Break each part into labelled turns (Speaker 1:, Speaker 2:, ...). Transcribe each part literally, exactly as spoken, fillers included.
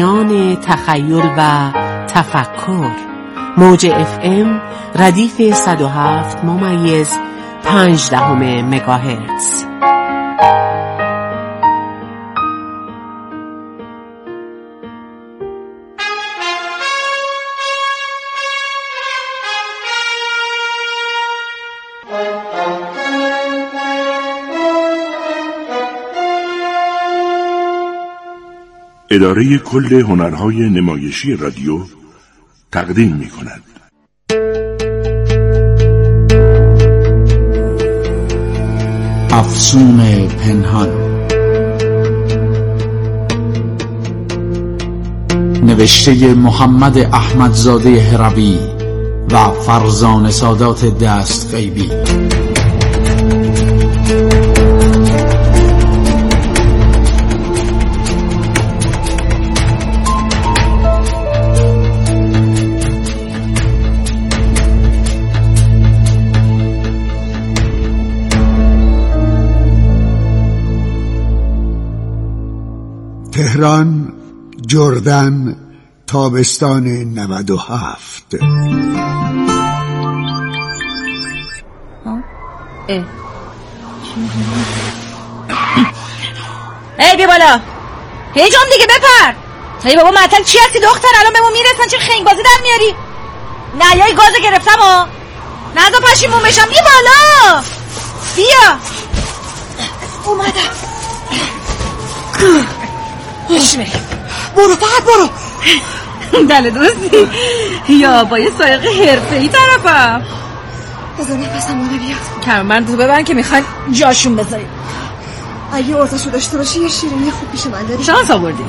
Speaker 1: میان تخیل و تفکر. موج اف ام ردیف صد و هفت ممیز پنج دهم مگاهرتز.
Speaker 2: اداره کل هنرهای نمایشی رادیو تقدیم می کند.
Speaker 3: افسون پنهان، نوشته محمد احمدزاده هروی و فرزانه سادات دست غیبی.
Speaker 4: تهران، جردن، تابستان نود و هفت.
Speaker 5: اه ای بی بالا هیجام دیگه بپر. ای بابا معطل چی هستی دختر؟ الان بهمون میرسن چه خنگ بازی در میاری؟ نه یای گازو گرفتم ها، نزا پشیمون بشم. بی بالا بیا. اومدم. بشی بریم.
Speaker 6: برو فقط برو.
Speaker 5: دل دوستی یا با یه سایق حرفه‌ای طرفم.
Speaker 6: بذار نفسم رو بیاد.
Speaker 5: کمربند تو ببرن که میخوان جاشون بذاری.
Speaker 6: اگه ارزشو داشته باشی یه شیرینی خوب پیش من داری.
Speaker 5: شانس آوردی.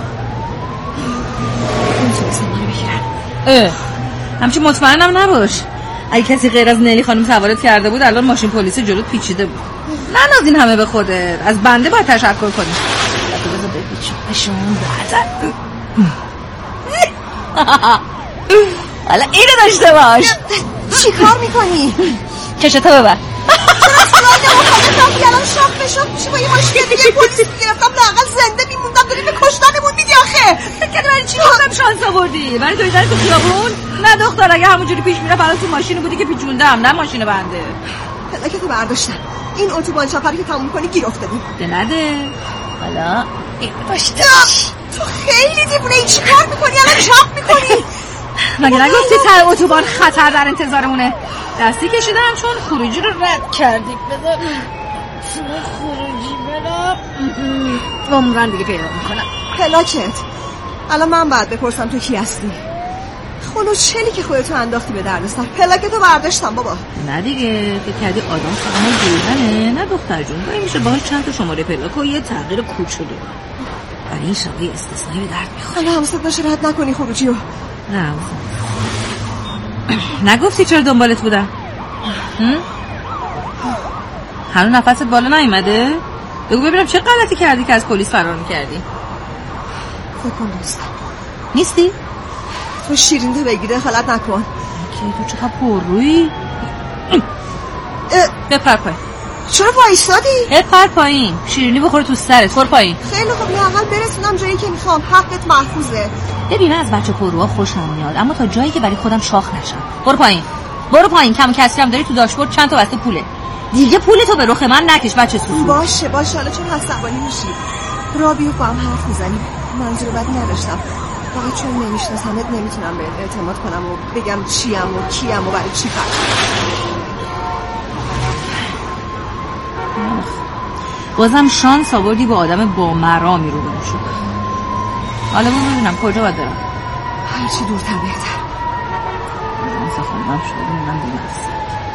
Speaker 6: نمیتونستم منو بگیرن.
Speaker 5: اه همچین مطمئنم نباش. اگه کسی غیر از نیلی خانم سوارت کرده بود الان ماشین پلیس جلوت پیچیده بود. نناز این همه به خودت. از بنده باید تشکر کنی. بذار بپیچم بشون بعدن. حالا اینو داشته باش.
Speaker 6: چی کار میکنی؟
Speaker 5: چشتو ببر.
Speaker 6: چرا سلاله مخالفم بیارم شاق به شاق میشه با یه مشکل دیگه پلیس میگرفتم لااقل زنده میموندم. داری به کشتنمون میدی آخه.
Speaker 5: فکر برای چی گفتم شانس آوردی؟ برای دویدن تو خیابون؟ نه دختر اگه همونجوری پیش میره فقط تو ماشین بودی که پیچوندم، نه ماشین بنده.
Speaker 6: پلاکتو برداشتم. این اتوبان چپری که تموم کنی گیر افتادیم.
Speaker 5: ده نده. حالا این داشته.
Speaker 6: تو خیلی دیوونه ای. چی کار میکنی؟ الان چاپ میکنی.
Speaker 5: مگه نگفتی ته اتوبان خطر در انتظارمونه؟ دستی کشیدم چون خروجی رو رد کردی. بذار خروجی برم. عمرن دیگه پیدا میکنم.
Speaker 6: پلاکت الان من باید بپرسم تو کی هستی؟ خلو چلی که خودتو انداختی به دردسر. پلاکتو برداشتم بابا.
Speaker 5: نه دیگه فکر کردی آدم فهمه دیدنه؟ نه دختر جون داری میشه باهاش چند تا شماره پلاک و یه تغییر کوچولو. برای این شبیه استثنایی به درد میخوره.
Speaker 6: حالا حواست باشه رد نکنی خروجی رو.
Speaker 5: نه نگفتی چرا دنبالت بودم؟ هنوز نفست بالا نیومده؟ بگو ببینم چه غلطی کردی که از پلیس فرار میکردی؟
Speaker 6: فکر کن دوستم
Speaker 5: نیستی؟
Speaker 6: تو شیرین تو بگیره دخالت نکن.
Speaker 5: که تو چقدر پر روی؟ بپر پایین.
Speaker 6: چرا وایسادی؟
Speaker 5: بپر پایین. شیرینی بخوره تو سرت. پر پایین.
Speaker 6: خیلی خوب لااقل برسونم جایی که میخوام. حقت محفوظه.
Speaker 5: ببین از بچه پرروها خوشم میاد اما تا جایی که برای خودم شاخ نشم. برو پایین. برو پایین. کم کسری هم داری تو داشبورد چند تا بسته پوله. دیگه پولتو به رخ من نکش بچه سوسو.
Speaker 6: باشه باشه حالا چون عصبانی میشی. رابیو با هم حرف میزنیم. منظور بدی نداشتم. فقط چون نمیشناسمت نمیتونم بهت اعتماد کنم و بگم چیم و کیم و برای چی فرق.
Speaker 5: بازم شانس آوردی با آدم با مرامی رو بودم شد. حالا ببینم کجا باید برم.
Speaker 6: هرچی دورتر بهتر.
Speaker 5: من سخنم شده من دیگه هست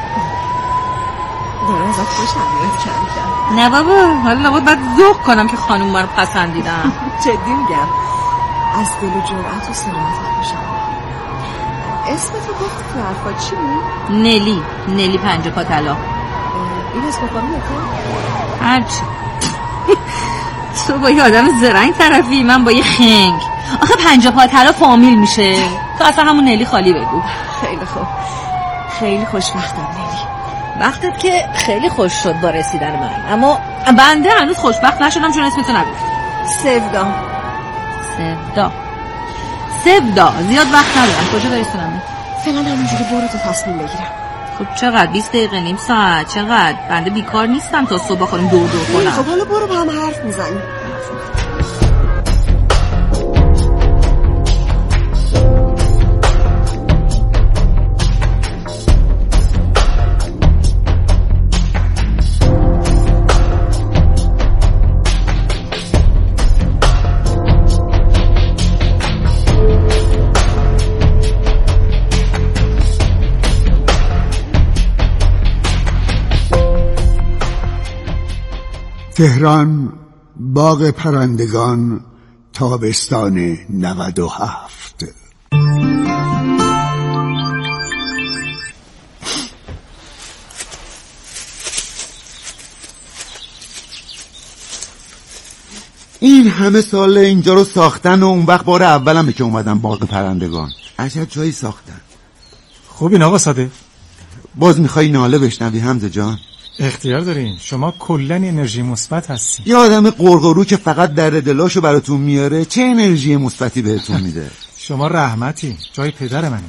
Speaker 6: داره ازت خوش نمیاد کم کم.
Speaker 5: نه بابا حالا نباید باید ذوق کنم که خانوم من رو پسندیدم.
Speaker 6: جدی میگم از دل و جرأت و صراحت خوشم. اسم تو گفتی تو حرفا چی بود؟
Speaker 5: نلی نلی پنجه پا طلا.
Speaker 6: این اسم خانومه؟
Speaker 5: هرچی. تو با یه آدم زرنگ طرفی من با یه خنگ. آخه پنجه پا طلا فامیل میشه. تو اصلا همون نلی خالی بگو.
Speaker 6: خیلی خوب. خیلی خوشبختم نلی.
Speaker 5: وقتت که خیلی خوش شد با رسیدن من اما بنده هنوز خوشبخت نشدم چون اسمتو نگفت.
Speaker 6: سیودام
Speaker 5: سودا سودا زیاد وقت ندارم. کجا برسونم؟
Speaker 6: فعلا همینجوری برو تا تصمیم بگیرم.
Speaker 5: خب چقدر؟ بیست دقیقه، نیم ساعت؟ چقدر؟ بنده بیکار نیستم تا صبح خودم دور دور کنم.
Speaker 6: خب حالا برو با هم حرف میزنیم.
Speaker 4: تهران، باغ پرندگان، تابستان نود و هفت.
Speaker 7: این همه سال اینجا رو ساختن و اون وقت بار اولمه که اومدم باغ پرندگان. عجب جایی ساختن.
Speaker 8: خوب این آقا صادق،
Speaker 7: باز میخوای ناله بشنوی حمزه جان؟
Speaker 8: اختیار دارین، شما کلن انرژی مثبت هستین.
Speaker 7: یه آدم قرقرو که فقط درد دلاشو براتون میاره چه انرژی مثبتی بهتون میده؟
Speaker 8: شما رحمتی، جای پدر منه.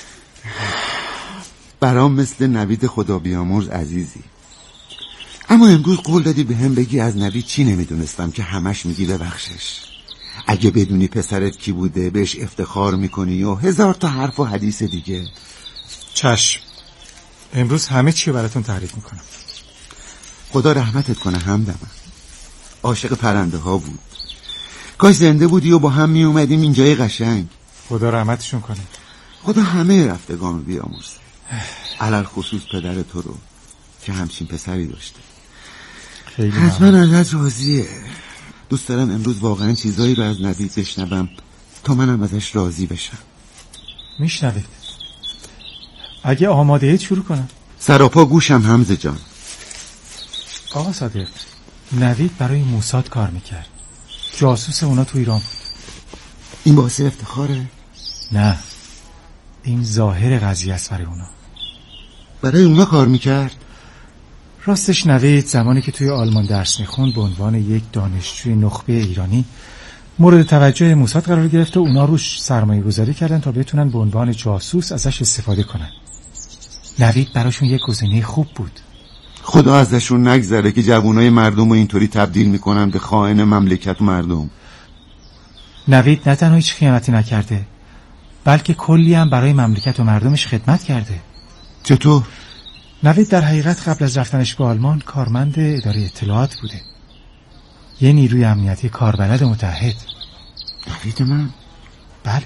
Speaker 7: برام مثل نوید خدا بیامرز عزیزی. اما امروز قول دادی به هم بگی از نوید چی نمیدونستم که همش میگی ببخشش. اگه بدونی پسرت کی بوده بهش افتخار میکنی و هزار تا حرف و حدیث دیگه.
Speaker 8: چشم، امروز همه چی براتون تعریف میکنم.
Speaker 7: خدا رحمتت کنه همدم. عاشق پرنده ها بود. کاش زنده بودی و با هم می اومدیم اینجای قشنگ.
Speaker 8: خدا رحمتشون کنه.
Speaker 7: خدا همه رفتگان رو بیامرزه. علل خصوص پدر تو رو که همچین پسری داشته.
Speaker 8: خیلی
Speaker 7: حتما ازت راضیه. دوست دارم امروز واقعا چیزایی رو از نوید بشنوم تا منم ازش راضی بشم.
Speaker 8: میشنوید؟ اگه آماده اید شروع کنم.
Speaker 7: سراپا گوشم حمزه جان.
Speaker 8: آقا صادق، نوید برای موساد کار میکرد. جاسوس اونا تو ایران بود.
Speaker 7: این باعث افتخاره؟
Speaker 8: نه، این ظاهر قضیه است برای اونا.
Speaker 7: برای اونا کار میکرد؟
Speaker 8: راستش نوید زمانی که توی آلمان درس میخوند به عنوان یک دانشجوی نخبه ایرانی مورد توجه موساد قرار گرفت و اونا روش سرمایه گذاری کردن تا بتونن به عنوان جاسوس ازش استفاده کنن. نوید براشون یک گزینه خوب بود.
Speaker 7: خدا ازشون نگذره که جوانای مردم رو اینطوری تبدیل میکنن به خائن مملکت و مردم.
Speaker 8: نوید نه تنها هیچ خیانتی نکرده بلکه کلی هم برای مملکت و مردمش خدمت کرده.
Speaker 7: چطور؟
Speaker 8: نوید در حقیقت قبل از رفتنش به آلمان کارمند اداره اطلاعات بوده. یه نیروی امنیتی کاربلد متحد.
Speaker 7: نوید من؟
Speaker 8: بله.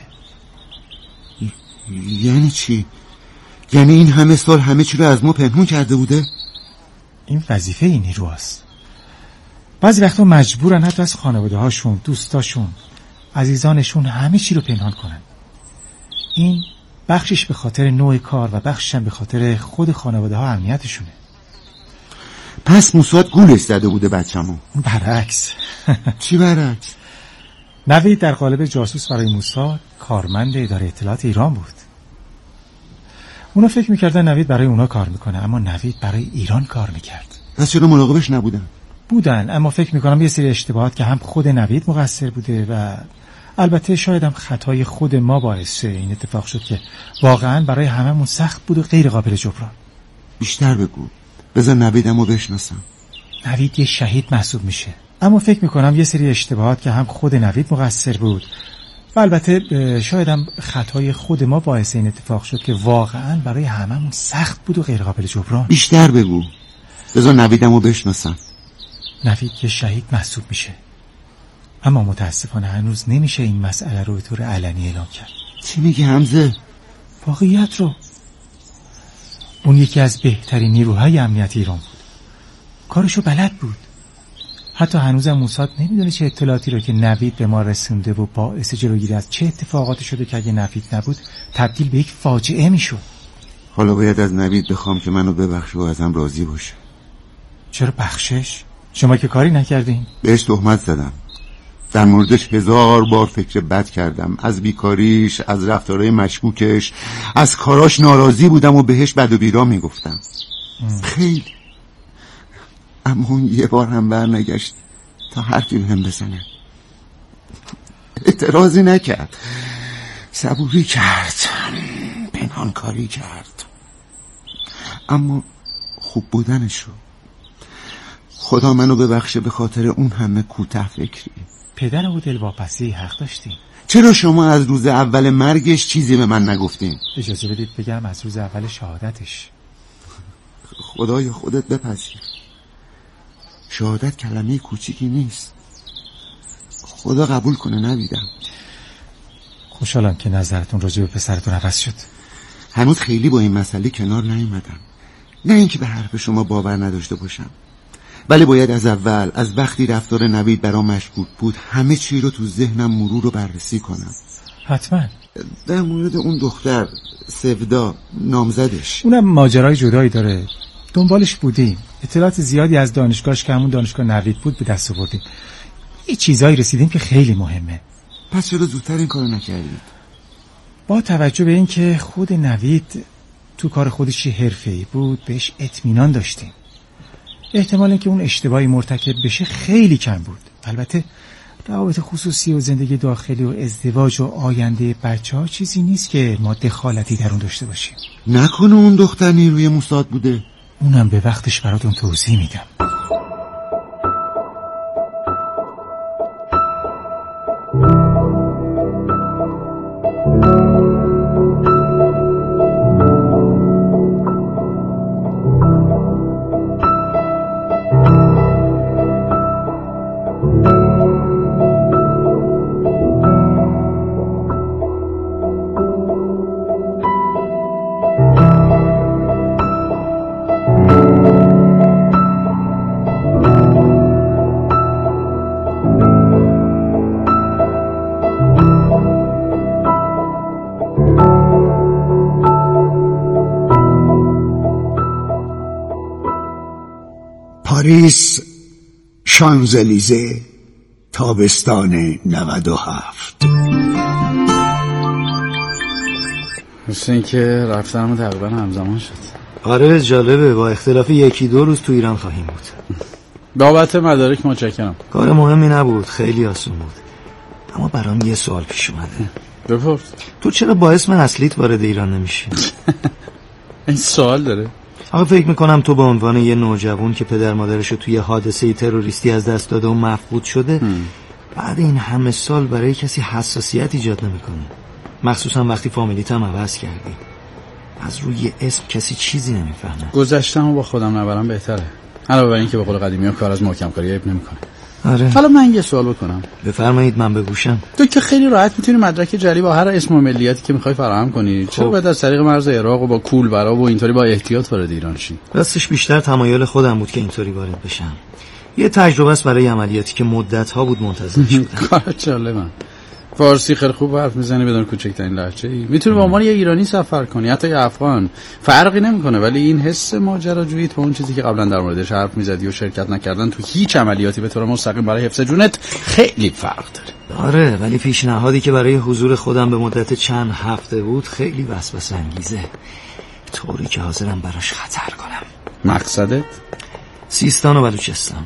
Speaker 7: یعنی چی؟ یعنی این همه سال همه چی رو از ما پنهون کرده بوده؟
Speaker 8: این وظیفه این نیرو هست. بعضی وقتا مجبورن حتی از خانواده هاشون، دوستاشون، عزیزانشون همه چی رو پنهان کنن. این بخشش به خاطر نوع کار و بخشش هم به خاطر خود خانواده ها امنیتشونه.
Speaker 7: پس موساد گولش زده بوده بچه‌مو.
Speaker 8: برعکس.
Speaker 7: چی برعکس؟
Speaker 8: نوید در قالب جاسوس برای موساد کارمند اداره اطلاعات ایران بود. اونا فکر میکردن نوید برای اونا کار میکنه، اما نوید برای ایران کار میکرد.
Speaker 7: پس چرا مراقبش نبودن؟
Speaker 8: بودن، اما فکر میکنم یه سری اشتباهات که هم خود نوید مقصر بوده و البته شاید هم خطای خود ما باعث این اتفاق شد که واقعا برای هممون سخت بود و غیر قابل جبران.
Speaker 7: بیشتر بگو، بذار نویدمو بشناسم.
Speaker 8: نوید یه شهید محسوب میشه، اما فکر میکنم یه سری اشتباهات که هم خود نوید مقصر بود و البته شاید هم خطای خود ما باعث این اتفاق شد که واقعا برای هممون سخت بود و غیر قابل جبران.
Speaker 7: بیشتر بگو، بذار نویدمو بشناسم.
Speaker 8: نوید یه شهید محسوب میشه، اما متاسفانه هنوز نمیشه این مسئله رو به طور علنی اعلام کرد.
Speaker 7: چی میگی حمزه؟
Speaker 8: واقعیت رو. اون یکی از بهترین نیروهای امنیت ایران بود. کارشو بلد بود. حتی هنوزم موساد نمیدونه چه اطلاعاتی رو که نوید به ما رسونده و باعث جلوگیری از چه اتفاقاتی شده که اگه نوید نبود تبدیل به یک فاجعه میشد.
Speaker 7: حالا باید از نوید بخوام که منو ببخشه و ازم راضی باشه.
Speaker 8: چرا بخشش؟ شما که کاری نکردین؟
Speaker 7: بهش تهمت زدم. در موردش هزار بار فکر بد کردم. از بیکاریش، از رفتارهای مشکوکش، از کاراش ناراضی بودم و بهش بد و بیرا میگفتم. خیلی. اما اون یه بار هم بر نگشت تا حرفی بهم بزنه. اعتراضی نکرد، صبوری کرد، پنهان کاری کرد، اما خوب بودنشو. خدا منو ببخشه به خاطر اون همه کوته فکری.
Speaker 8: پدر او دلواپسی حق داشتیم.
Speaker 7: چرا شما از روز اول مرگش چیزی به من نگفتین؟
Speaker 8: اجازه بدید بگم از روز اول شهادتش.
Speaker 7: خدای خودت بپذیر، شهادت کلمه کوچیکی نیست. خدا قبول کنه نویدم.
Speaker 8: خوشحالم که نظرتون راجع به پسرتون عوض شد.
Speaker 7: هنوز خیلی با این مسئله کنار نیومدم. نه اینکه به حرف شما باور نداشته باشم، ولی باید از اول، از وقتی رفتار نوید برام مشکوک بود، همه چی رو تو ذهنم مرور و بررسی کنم.
Speaker 8: حتما.
Speaker 7: در مورد اون دختر سودا، نامزدش،
Speaker 8: اونم ماجرای جدایی داره، دنبالش بودیم. اطلاعات زیادی از دانشگاهش که همون دانشگاه نوید بود به دست آوردیم. یه چیزایی رسیدیم که خیلی مهمه.
Speaker 7: پس چرا زودتر این کارو نکردید؟
Speaker 8: با توجه به این که خود نوید تو کار خودش حرفه‌ای بود، بهش اطمینان داشتیم. احتمال اینکه اون اشتباهی مرتکب بشه خیلی کم بود. البته روابط خصوصی و زندگی داخلی و ازدواج و آینده بچه‌ها چیزی نیست که ما دخالتی در اون داشته باشیم.
Speaker 7: نکنه اون دختر نیروی موساد بوده؟
Speaker 8: اونم به وقتش براتون توضیح میدم.
Speaker 4: پاریس، شانزلیزه، تابستان نود و هفت.
Speaker 9: مثل این که رفتنمون تقریبا همزمان شد.
Speaker 10: آره جالبه، با اختلاف یکی دو روز تو ایران خواهیم بود.
Speaker 9: بابت مدارک متشکرم.
Speaker 10: کار مهمی نبود، خیلی آسون بود. اما برام یه سوال پیش اومده.
Speaker 9: بپرس.
Speaker 10: تو چرا با اسم اصلیت وارد ایران نمیشی؟
Speaker 9: این سوال داره؟
Speaker 10: آقا فکر میکنم تو به عنوان یه نوجوان که پدر مادرشو توی حادثه تروریستی از دست داده و مفقود شده هم. بعد این همه سال برای کسی حساسیت ایجاد نمیکنه، مخصوصا وقتی فامیلیت هم عوض کردی. از روی اسم کسی چیزی نمیفهمه.
Speaker 9: گذشته‌مو با خودم نبرم بهتره، علاوه بر این که به قول قدیمی‌ها کار از محکم کاری عیب نمیکنه.
Speaker 10: آره.
Speaker 9: حالا من یه سوال بکنم.
Speaker 10: بفرمایید، من بگوشم.
Speaker 9: تو که خیلی راحت میتونی مدرک جعلی با هر اسم و ملیتی که میخوای فراهم کنی، چرا باید از طریق مرز عراق و با کولبرا و اینطوری با احتیاط وارد ایران شی؟
Speaker 10: راستش بیشتر تمایل خودم بود که اینطوری وارد بشم. یه تجربه است برای عملیاتی که مدت‌ها بود منتظر شدم.
Speaker 9: کار جالبه. فارسی خیلی خوب حرف میزنی بدون کوچکترین لهجه‌ای. میتونی به عنوان یه ایرانی سفر کنی، حتی یه افغان، فرقی نمیکنه. ولی این حس ماجراجویی تو اون چیزی که قبلا در موردش حرف میزدی و شرکت نکردن تو هیچ عملیاتی به طور مستقیم برای حفظ جونت خیلی فرق داره.
Speaker 10: آره، ولی پیشنهادی که برای حضور خودم به مدت چند هفته بود خیلی وسوسه انگیزه، طوری که حاضرم براش خطر کنم.
Speaker 9: مقصدت؟
Speaker 10: سیستان و بلوچستان.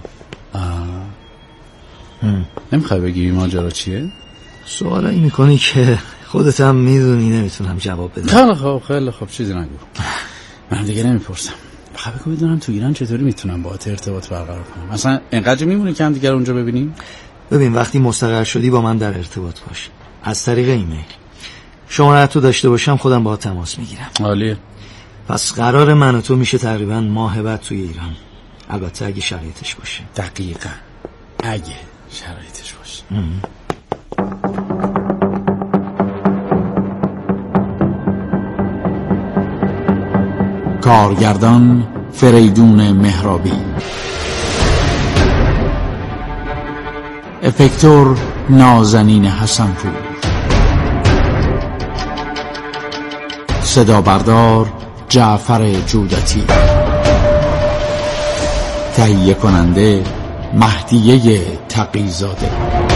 Speaker 9: نمیخوای بگی ماجرا چیه؟
Speaker 10: سوالایی میکنی که خودت هم میدونی نمیتونم جواب بدم.
Speaker 9: خیلی خوب خیلی خوب چیزی نگو. من دیگه نمیپرسم. فقط بگو بدونم تو ایران چطوری میتونم باهات ارتباط برقرار کنم. مثلا اینقدر میمونه که هم دیگه اونجا ببینیم؟
Speaker 10: ببین، وقتی مستقر شدی با من در ارتباط باش، از طریق ایمیل. شماره‌تو داشته باشم خودم باهات تماس میگیرم.
Speaker 9: عالیه.
Speaker 10: پس قرار من و تو میشه تقریبا ماه بعد توی ایران. البته اگه شرایطش باشه.
Speaker 9: دقیقاً اگه شرایطش باشه.
Speaker 3: کارگردان فریدون مهرابی، افکتور نازنین حسنپور، صدا بردار جعفر جودتی، تهیه کننده مهدیه تقی‌زاده.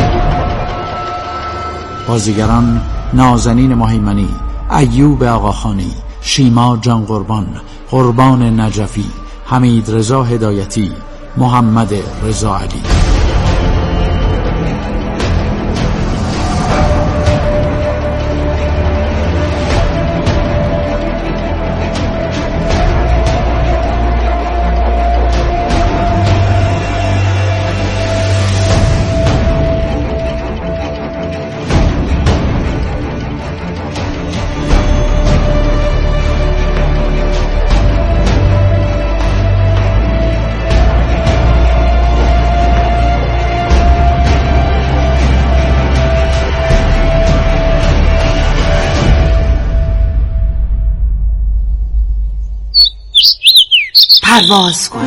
Speaker 3: بازیگران نازنین مهیمنی، ایوب آقاخانی، شیما جان قربان، قربان نجفی، حمید رضا هدایتی، محمد رضا علی.
Speaker 1: پرواز کن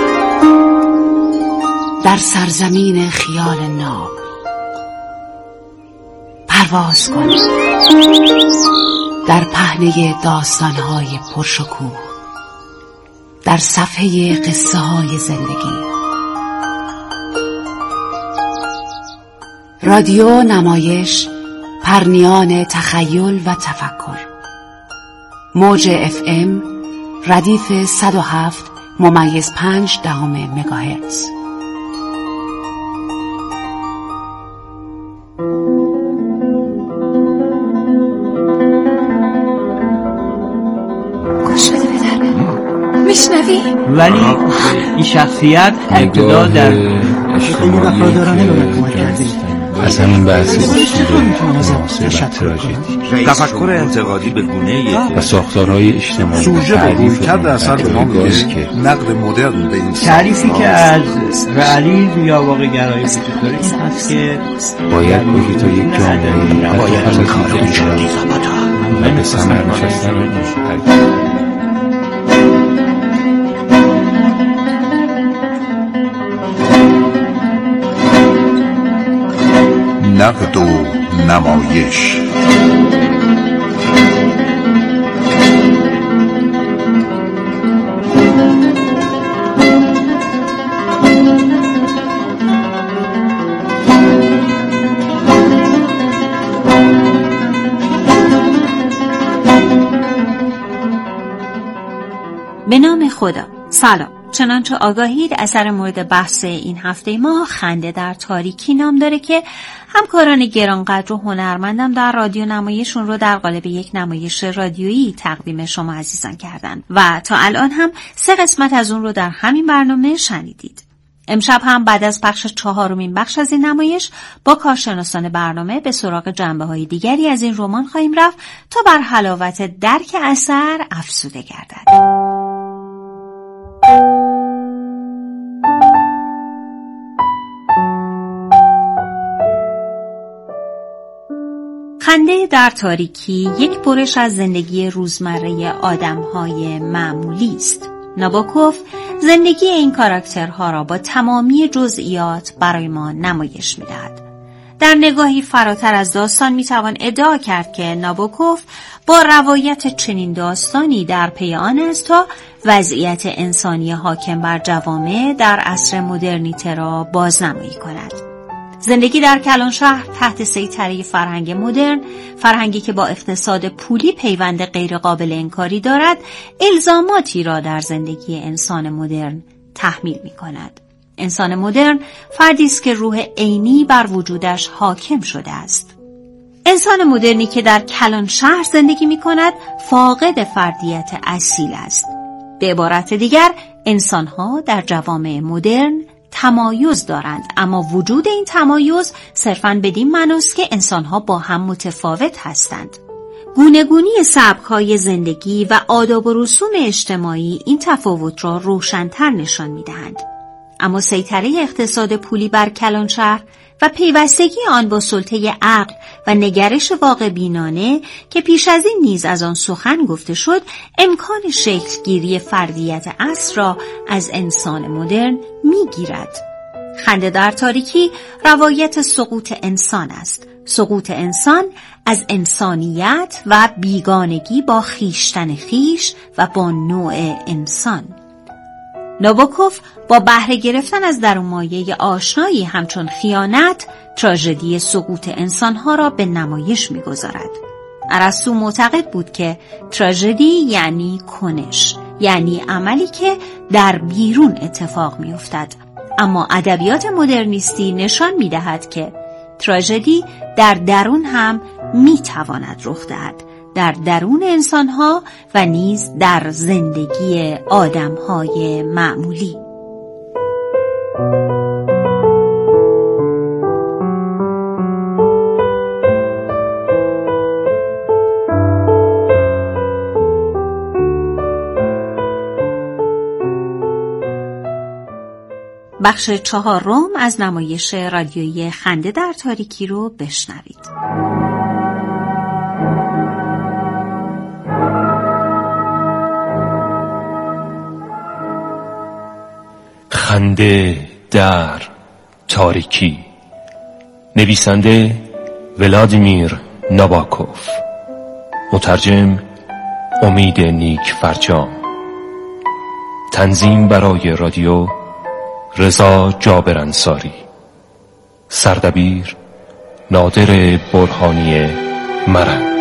Speaker 1: در سرزمین خیال ناب، پرواز کن در پهنه داستانهای پرشکوه، در صفحه قصه های زندگی. رادیو نمایش، پرنیان تخیل و تفکر. موج اف ام ردیف صد و هفت ممیز پنج دهم مگاهرتز.
Speaker 6: گوش بده پدر، میشنوی؟
Speaker 11: ولی این شخصیت ابتدا در
Speaker 10: خیلی وفادارانه به من کمک کردی.
Speaker 12: از همین بحثی تفکر انتقادی به گونه‌ای و ساختارهای اجتماعی
Speaker 13: سوژه به رویکرد اثر به ما میگه نقد مدرن به این
Speaker 11: تعریفی که از رئالیسم یا واقع گرایی وجود داره این هست که
Speaker 12: باید محیط تا یک جامعه نباید کار میشد و به ثمر نشستن
Speaker 13: نقد و نمایش.
Speaker 5: به نام خدا. سلام. چنانچه آگاهید، اثر مورد بحث این هفته ما خنده در تاریکی نام داره که همکاران گرانقدر و هنرمندم در رادیو نمایشون رو در قالب یک نمایش رادیویی تقدیم شما عزیزان کردن و تا الان هم سه قسمت از اون رو در همین برنامه شنیدید. امشب هم بعد از پخش چهارمین بخش از این نمایش با کارشناسان برنامه به سراغ جنبه‌های دیگری از این رمان خواهیم رفت تا بر حلاوت درک اثر افزوده گردد. خنده در تاریکی یک برش از زندگی روزمره آدم‌های معمولی است. نابوکوف زندگی این کاراکترها را با تمامی جزئیات برای ما نمایش می‌دهد. در نگاهی فراتر از داستان می‌توان ادعا کرد که نابوکوف با روایت چنین داستانی در پی آن است تا وضعیت انسانی حاکم بر جوامع در عصر مدرنیته را بازنمایی کند. زندگی در کلانشهر تحت سیطره فرهنگ مدرن، فرهنگی که با اقتصاد پولی پیوند غیر قابل انکاری دارد، الزاماتی را در زندگی انسان مدرن تحمیل می کند. انسان مدرن فردی است که روح عینی بر وجودش حاکم شده است. انسان مدرنی که در کلانشهر زندگی می کند فاقد فردیت اصیل است. به عبارت دیگر، انسان‌ها در جوامع مدرن تمایز دارند، اما وجود این تمایز صرفاً بدین معناست که انسان‌ها با هم متفاوت هستند. گونه‌گونی سبک‌های زندگی و آداب و رسوم اجتماعی این تفاوت را روشن‌تر نشان می‌دهند. اما سیطره اقتصاد پولی بر کلانشهر و پیوستگی آن با سلطه عقل و نگرش واقع بینانه که پیش از این نیز از آن سخن گفته شد، امکان شکلگیری فردیت عصر را از انسان مدرن میگیرد. خنده در تاریکی روایت سقوط انسان است. سقوط انسان از انسانیت و بیگانگی با خیشتن خیش و با نوع انسان. نابوکوف با بهره گرفتن از درونمایه آشنایی همچون خیانت، تراژدی سقوط انسانها را به نمایش می‌گذارد. ارسطو معتقد بود که تراژدی یعنی کنش، یعنی عملی که در بیرون اتفاق می‌افتد. اما ادبیات مدرنیستی نشان می‌دهد که تراژدی در درون هم می‌تواند رخ دهد، در درون انسان‌ها و نیز در زندگی آدم‌های معمولی. بخش چهارم از نمایش رادیویی خنده در تاریکی رو بشنوید.
Speaker 14: خنده در تاریکی. نویسنده ولادیمیر ناباکوف، مترجم امید نیک فرجام، تنظیم برای رادیو رضا جابر انصاری، سردبیر نادر برهانی مرند.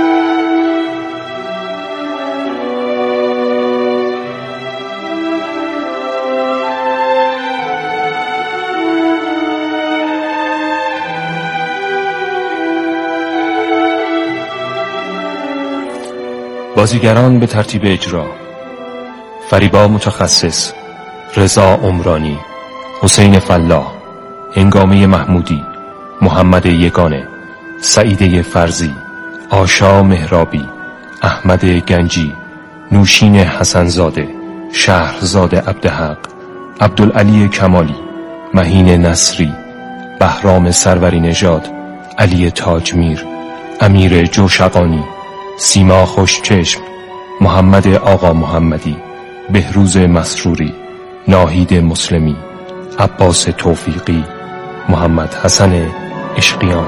Speaker 14: بازیگران به ترتیب اجرا: فریبا متخصص، رضا عمرانی، حسین فلاح، هنگامه محمودی، محمد یگانه، سعیده فرزی، آشا مهرابی، احمد گنجی، نوشین حسنزاده، شهرزاد عبدحق، عبدالعلی کمالی، مهین نصری، بهرام سروری نژاد، علی تاجمیر، امیر جوشقانی، سیما خوشچشم، محمد آقا محمدی، بهروز مسروری، ناهید مسلمی، عباس توفیقی، محمد حسن عشقیان.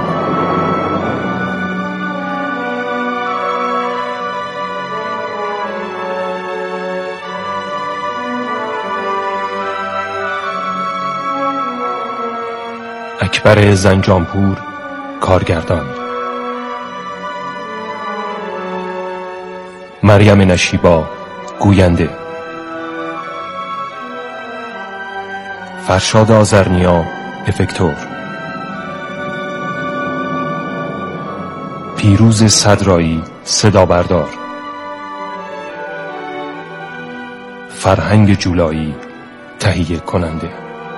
Speaker 14: اکبر زنجانپور کارگردان، مریم نشیبا گوینده، فرشاد آذرنیا افکتور، پیروز صدرایی صدا بردار، فرهنگ جولایی تهیه کننده.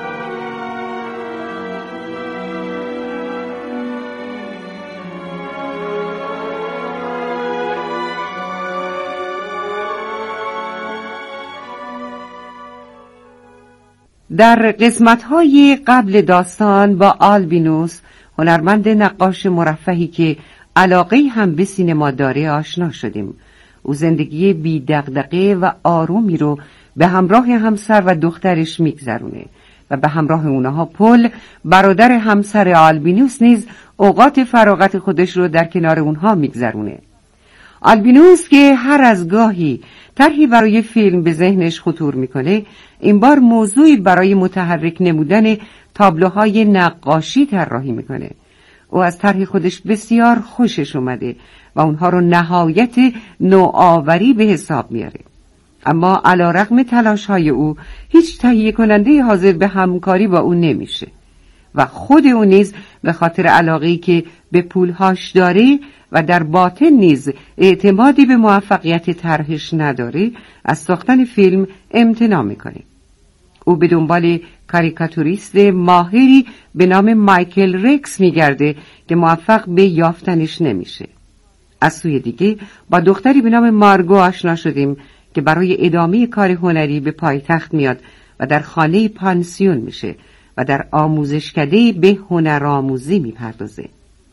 Speaker 15: در قسمت‌های قبل داستان با آلبینوس، هنرمند نقاش مرفهی که علاقه هم به سینما داره، آشنا شدیم. او زندگی بی دغدغه و آرومی رو به همراه همسر و دخترش میگذرونه و به همراه اونها پل، برادر همسر آلبینوس، نیز اوقات فراغت خودش رو در کنار اونها میگذرونه. آلبینوس که هر از گاهی طرحی برای فیلم به ذهنش خطور میکنه، این بار موضوعی برای متحرک نمودن تابلوهای نقاشی طراحی میکنه. او از طرح خودش بسیار خوشش اومده و اونها رو نهایت نوآوری به حساب میاره. اما علیرغم تلاش‌های او، هیچ تهیه کننده حاضر به همکاری با او نمیشه و خود او نیز به خاطر علاقه‌ای که به پولهاش داره و در باطن نیز اعتمادی به موفقیت طرحش نداره، از ساختن فیلم امتناع میکنه. او به دنبال کاریکاتوریست ماهری به نام مایکل رکس میگرده که موفق به یافتنش نمیشه. از سوی دیگه با دختری به نام مارگو آشنا شدیم که برای ادامه کار هنری به پایتخت میاد و در خانه پانسیون میشه و در آموزشکده به هنرآموزی میپردازه.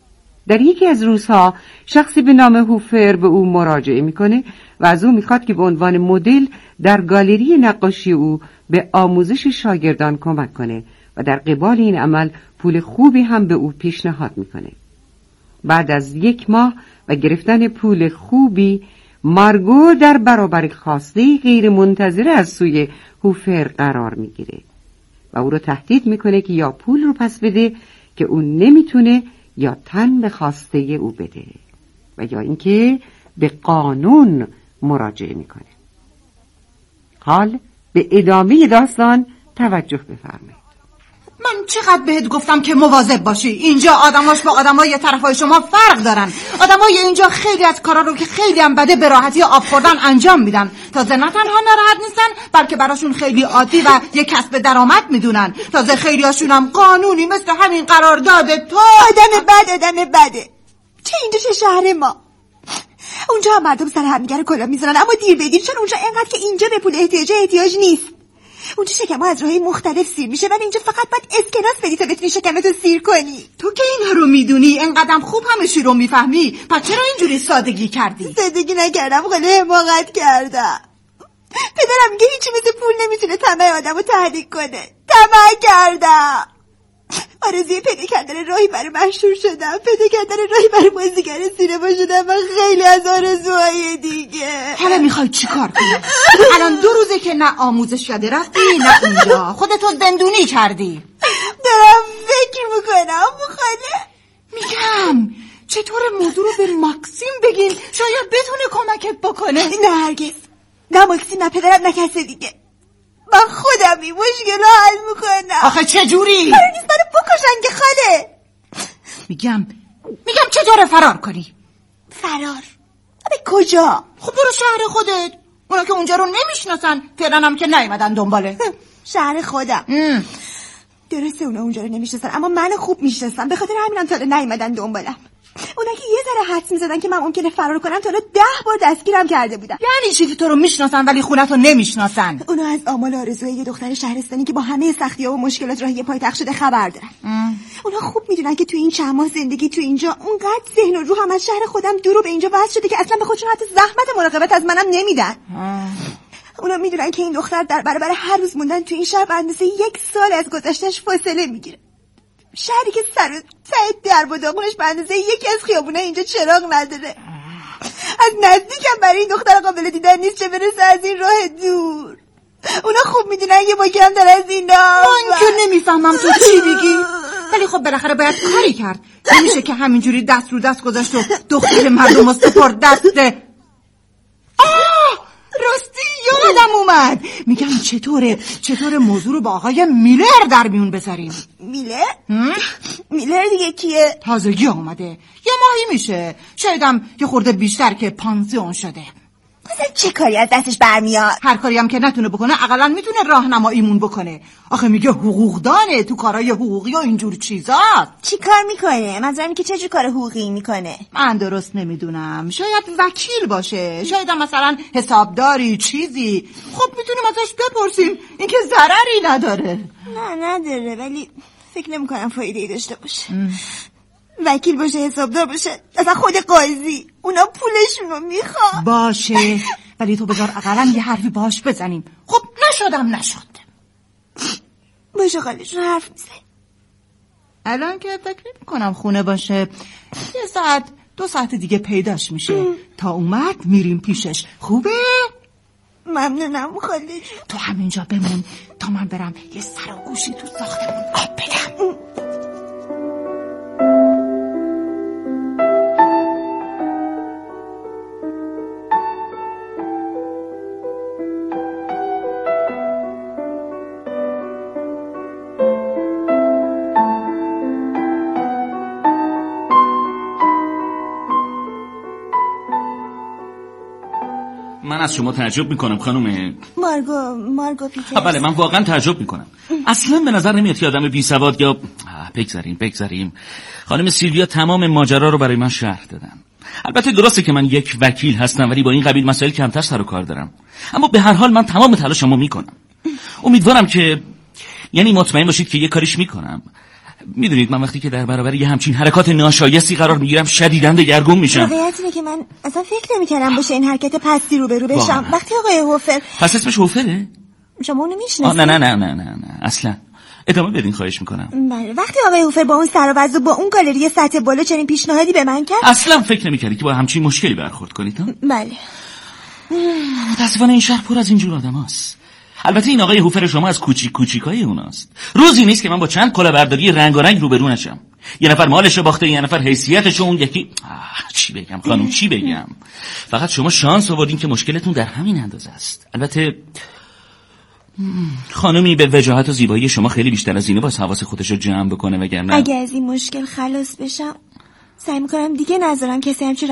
Speaker 15: در یکی از روزها شخصی به نام هوفر به او مراجعه میکنه و از او میخواد که به عنوان مدل در گالری نقاشی او به آموزش شاگردان کمک کنه و در قبال این عمل پول خوبی هم به او پیشنهاد میکنه. بعد از یک ماه و گرفتن پول خوبی، مارگو در برابر خواسته غیر منتظره از سوی هوفر قرار میگیره و او رو تهدید میکنه که یا پول رو پس بده که او نمیتونه، یا تن به خواسته او بده، و یا اینکه به قانون مراجعه میکنه. حال به ادامه داستان توجه بفرمایید.
Speaker 6: من چقدر بهت گفتم که مواظب باشی. اینجا آدماش با آدمای طرفای شما فرق دارن. آدمای اینجا خیلی از کارا رو که خیلی هم بده به راحتی آب خوردن انجام میدن. تازه نه تنها ناراحت نیستن، بلکه براشون خیلی عادی و یه کسب درآمد میدونن. تازه خیلی هاشون هم قانونی مثل همین قرارداد تو.
Speaker 16: آدم بد آدم بده. چه اینجا چه شهر ما؟ اونجا هم مردم سر همدیگه رو کلا میذارن، اما دیر بدیر، چون اونجا اینقدر که اینجا به پول احتیاج احتیاج نیست. اونجا شکم‌ها از راه‌های مختلف سیر میشه، ولی اینجا فقط باید اسکناس بدی تا بتونی شکمتو سیر کنی.
Speaker 6: تو که اینها رو میدونی، اینقدرم خوب همشی رو میفهمی، پس چرا اینجوری سادگی کردی؟
Speaker 16: سادگی نکردم، خیلی حماقت کردم. پدرم میگه هیچی مثل پول نمیتونه طمع آدمو تحریک کنه. طمع کردم. آرزوی پیدا کردن راهی برای مشهور شدم، پیدا کردن راهی برای بازیگر سینما شدم و خیلی از آرزوهای دیگه.
Speaker 6: حالا میخوای چی کار کنی؟ الان دو روزه که نه آموزش یاده رفتی نه اونجا، خودتو زندونی کردی.
Speaker 16: دارم فکر میکنم خاله.
Speaker 6: میگم چطور موضوع رو به ماکسیم بگین، شاید بتونه کمکت بکنه.
Speaker 16: نه هرگز، نه ماکسیم نه پدرم نه کسی دیگه. من خودم این مشکل رو حل میکنم.
Speaker 6: آخه چجوری؟
Speaker 16: قرار نیست منو بکشن که خاله.
Speaker 6: میگم میگم چطور فرار کنی؟
Speaker 16: فرار؟ به کجا؟
Speaker 6: خب برو شهر خودت، اونا که اونجا رو نمیشناسن، فعلا هم که نیومدن دنباله.
Speaker 16: شهر خودم ام. درسته اونا اونجا رو نمیشناسن، اما من خوب میشناسم، به خاطر همینم تا نیومدن دنبالم. اونا که یه ذره حدس می‌زدن که من ممکنه فرار کنم، تا ده بار دستگیرم کرده بودن.
Speaker 6: یعنی چی که تو رو میشناسن ولی خونت رو نمیشناسن؟
Speaker 16: اونا از آمال آرزوی یه دختر شهرستانی که با همه سختی‌ها و مشکلات راهی پایتخت شده خبر دارن. ام. اونا خوب میدونن که تو این چند ماه زندگی تو اینجا اونقدر ذهن و روحم از شهر خودم دور و به اینجا وصل شده که اصلا به خودشون حتی زحمت مراقبت از منم نمیدن. ام. اونا میدونن که این دختر در برابر هر روز موندن تو این شهر به اندازه یک سال از گذشته‌اش فاصله میگیره. شهری که سر و ته درب و داغونش به اندازه یکی از خیابونه اینجا چراغ نداره. از نزدیکم برای این دختر قابل دیدن نیست، چه برسه از این راه دور. اونا خوب میدونن یه با کم در از اینا.
Speaker 6: من که نمیفهمم تو چی میگی، ولی خب بالاخره باید کاری کرد. نمیشه که همینجوری دست رو دست گذاشت و دختر مردم رو سپرد دسته. آه راستی یادم اومد، میگم چطوره چطور موضوع رو با آقای میلر در میون بذاریم.
Speaker 16: میلر؟ میلر دیگه کیه؟
Speaker 6: تازگی اومده، یه ماهی میشه، شایدم یه خورده بیشتر که پانسیون شده.
Speaker 16: مثلا چه کاری از دستش برمیاد؟
Speaker 6: هر کاری هم که نتونه بکنه اقلا میتونه راهنماییمون بکنه. آخه میگه حقوقدانه، تو کارهای حقوقی و اینجور چیزا.
Speaker 16: چی کار میکنه؟ منظورم که چه جور کار حقوقی میکنه؟
Speaker 6: من درست نمیدونم، شاید وکیل باشه، شاید هم مثلا حسابداری چیزی. خب میتونیم ازش بپرسیم، اینکه ضرری نداره.
Speaker 16: نه نداره، ولی فکر نمیکنم فایده‌ای داشته باشه. ام. وکیل باشه، حسابدار باشه، اصلا خود قاضی، اونا پولشون رو میخواد.
Speaker 6: باشه، ولی تو بذار اقلا یه حرفی باش بزنیم. خب نشدم نشد.
Speaker 16: باشه خالشون حرف میزنیم.
Speaker 6: الان که فکر میکنم خونه باشه، یه ساعت دو ساعت دیگه پیداش میشه. ام. تا اومد میریم پیشش. خوبه؟
Speaker 16: ممنونم خالشون.
Speaker 6: تو همینجا بمون تا من برم یه سر و گوشی تو ساختمون آب بدم. ام.
Speaker 17: من از شما تعجب میکنم خانم
Speaker 16: مارگو مارگو پیترز.
Speaker 17: بله من واقعا تعجب میکنم. اصلا به نظر نمیاد که آدم بی سواد یا بگذاریم بگذاریم خانم سیلویا تمام ماجرا رو برای من شرح دادن. البته درسته که من یک وکیل هستم، ولی با این قبیل مسائل کمتر سر و کار دارم. اما به هر حال من تمام تلاشمو میکنم. امیدوارم که یعنی مطمئن باشید که یه کاریش میکنم. میدونید من وقتی که در برابر یه همچین حرکات ناشایستی قرار میگیرم شدیداً دگرگون میشم.
Speaker 16: واقعیت اینه که من اصلا فکر نمی‌کردم باشه این حرکت پستی رو به رو بشم. وقتی آقای هوفر
Speaker 17: پس اسمش هوفره؟
Speaker 16: شما اونو میشناسید؟
Speaker 17: نه نه نه نه نه نه اصلا. ادامه بدین خواهش میکنم.
Speaker 16: بله وقتی آقای هوفر با اون سر و وضع و با اون گالری سطح بالا چنین پیشنهادی به من کرد،
Speaker 17: اصلا فکر نمی‌کردی که با همچین مشکلی برخورد کنید.
Speaker 16: بله.
Speaker 17: متأسفانه این شهر پر از اینجور آدماست. البته این آقای هوفر شما از کوچیک کوچیکای اوناست. روزی نیست که من با چند کلاهبرداری رنگارنگ روبرو نشم. یه نفر مالش باخته، یه نفر حیثیتش، اون یکی چی بگم خانم چی بگم. فقط شما شانس آوردین که مشکلتون در همین اندازه است. البته خانمی به وجاهت و زیبایی شما خیلی بیشتر از اینه باز حواس خودش رو جمع بکنه، وگرنه
Speaker 16: اگه از این مشکل خلاص بشم سعی میکنم دیگه نذارم کسی همچین